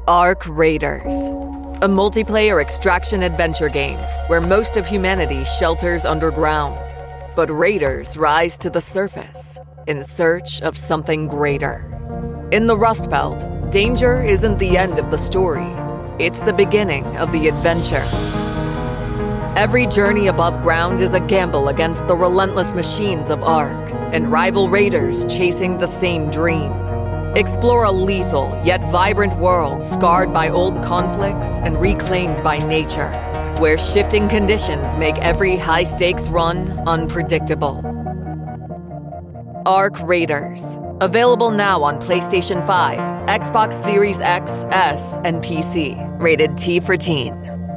Ark Raiders, a multiplayer extraction adventure game where most of humanity shelters underground, but raiders rise to the surface in search of something greater. In the Rust Belt, danger isn't the end of the story, it's the beginning of the adventure. Every journey above ground is a gamble against the relentless machines of Ark and rival raiders chasing the same dream. Explore a lethal yet vibrant world scarred by old conflicts and reclaimed by nature, where shifting conditions make every high-stakes run unpredictable. Ark Raiders. Available now on PlayStation 5, Xbox Series X, S, and PC. Rated T for Teen.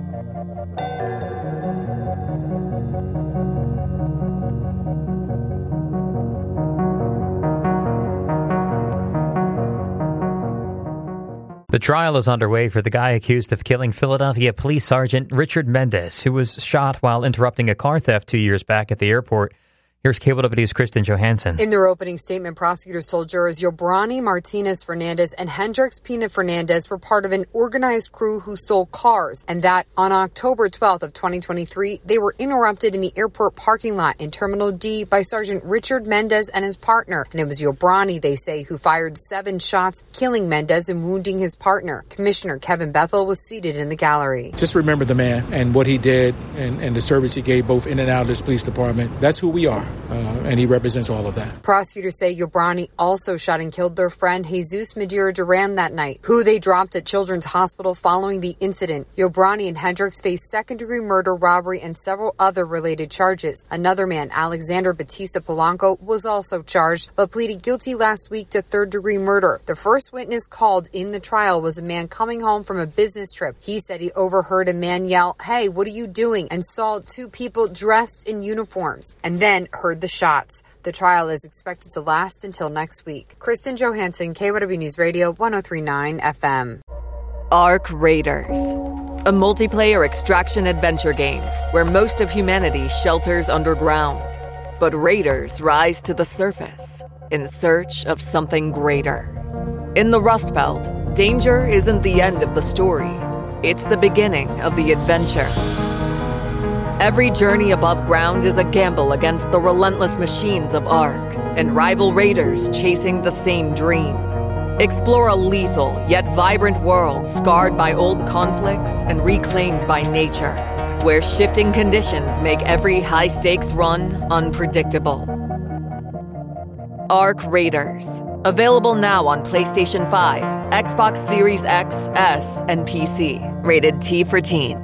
The trial is underway for the guy accused of killing Philadelphia Police Sergeant Richard Mendez, who was shot while interrupting a car theft 2 years back at the airport. Here's KBW's Kristen Johansson. In their opening statement, prosecutors told jurors Yobrani Martinez Fernandez and Hendrix Pina Fernandez were part of an organized crew who stole cars, and that on October 12th of 2023, they were interrupted in the airport parking lot in Terminal D by Sergeant Richard Mendez and his partner. And it was Yobrani, they say, who fired 7 shots, killing Mendez and wounding his partner. Commissioner Kevin Bethel was seated in the gallery. Just remember the man and what he did and the service he gave both in and out of this police department. That's who we are. And he represents all of that. Prosecutors say Yobrani also shot and killed their friend Jesus Madeira Duran that night, who they dropped at Children's Hospital following the incident. Yobrani and Hendrix face second-degree murder, robbery, and several other related charges. Another man, Alexander Batista Polanco, was also charged, but pleaded guilty last week to third-degree murder. The first witness called in the trial was a man coming home from a business trip. He said he overheard a man yell, "Hey, what are you doing?" and saw 2 people dressed in uniforms, and then heard the shots. The trial is expected to last until next week. Kristen Johansson, KYW News Radio, 103.9 FM. Ark Raiders, a multiplayer extraction adventure game where most of humanity shelters underground, but raiders rise to the surface in search of something greater. In the Rust Belt, danger isn't the end of the story, it's the beginning of the adventure. Every journey above ground is a gamble against the relentless machines of Ark and rival raiders chasing the same dream. Explore a lethal yet vibrant world scarred by old conflicts and reclaimed by nature, where shifting conditions make every high-stakes run unpredictable. Ark Raiders. Available now on PlayStation 5, Xbox Series X, S, and PC. Rated T for Teen.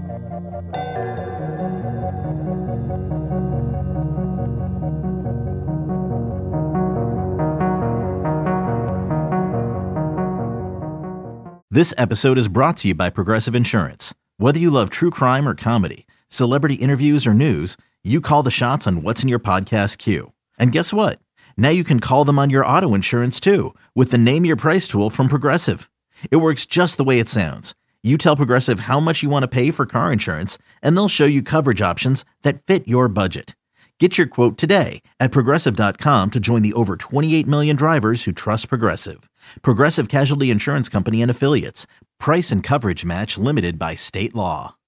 This episode is brought to you by Progressive Insurance. Whether you love true crime or comedy, celebrity interviews or news, you call the shots on what's in your podcast queue. And guess what? Now you can call them on your auto insurance too with the Name Your Price tool from Progressive. It works just the way it sounds. You tell Progressive how much you want to pay for car insurance, and they'll show you coverage options that fit your budget. Get your quote today at Progressive.com to join the over 28 million drivers who trust Progressive. Progressive Casualty Insurance Company and Affiliates. Price and coverage match limited by state law.